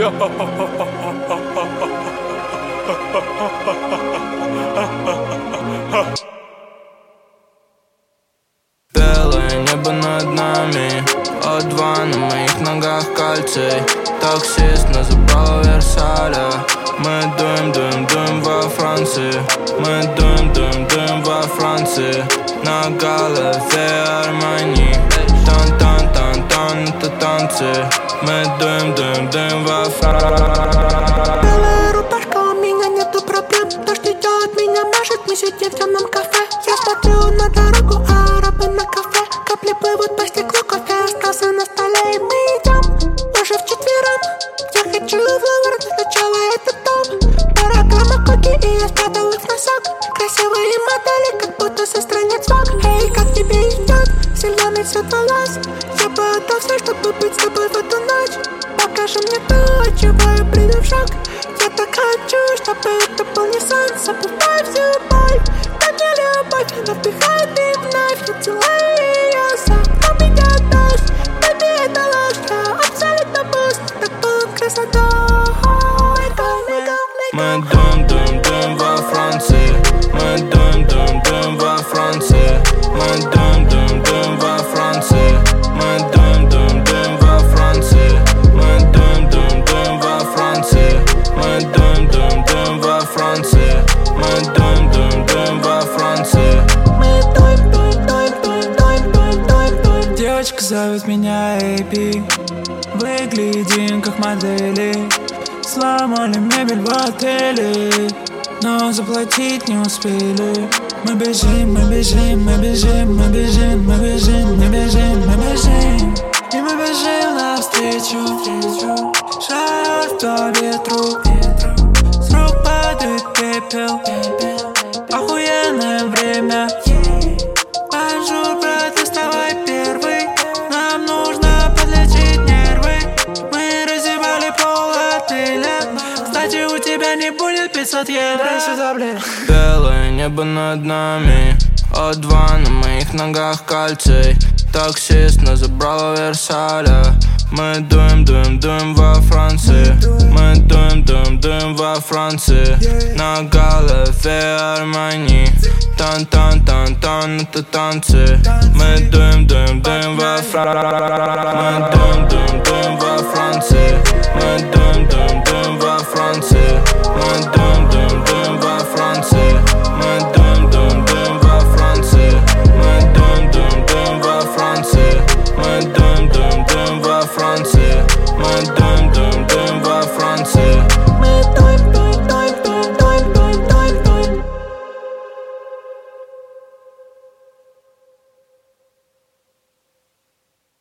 Белое небо над нами, О2 на моих ногах кальций. Таксист нас забрал в Версаля. Мы дуем во Франции. Мы дуем во Франции. На голове Армани. Тан-тан-тан-тан, это танцы. Мы дуем во Франции. Белая рубашка, у меня нету проблем. Дождь идет, меня мажет, мы сидим в темном кафе. Я смотрю на дорогу, а арабы на кафе. Капли плывут по стеклу, кофе остался на столе. И мы идем уже вчетвером. Я хочу в Лувр, сначала этот дом. Пара граммов коки, и я спрятал их в носок. Красивые модели, как будто со страниц Vogue. Эй, как тебе идет зеленый цвет волос? Я бы отдал все, чтобы быть с тобой в эту ночь. Покажи мне то, от чего я приду в шок. Я так хочу, чтобы это был не сон. Забывай всю боль, дай мне любовь. Она вдыхает и вновь, я целую ее. За окном идет дождь, baby, это ложь. Я абсолютно пуст, так полон красотой. Мы дуем во Франции. Мы дуем во Франции. Мы дуем во Франции. Мы дуем во Франции. Мы дуем во Франции. Мы дуем во Франции. Мы дуем во Франции. Девочка зовет меня Эйпи. Выглядим как модели. Сломали мебель в отеле, но заплатить не успели. Мы бежим, мы бежим, мы бежим, мы бежим, мы бежим, мы бежим, мы бежим. И мы бежим навстречу, шарф по ветру. С рук падает пепел. Охуенное время. Бонжур, брат, доставай первый. Нам нужно подлечить нервы. Мы разъебали пол отеля. Кстати, у тебя не будет 500 евро. Сюда, блин. Белое небо над нами, О2 на моих ногах кальций. Таксист нас забрал в Версаля. Мы дуем во Франции. Мы дуем во Франции. На голове Армани. Тан-тан-тан-тан, это танцы. Мы дуем во Франции. Мы дуем во Франции. Мы дуем во Франции. Мы дуем во Франции. Мы дуем во Франции. Мы дуем во Франции. Мы дуем во Франции. Мы дуем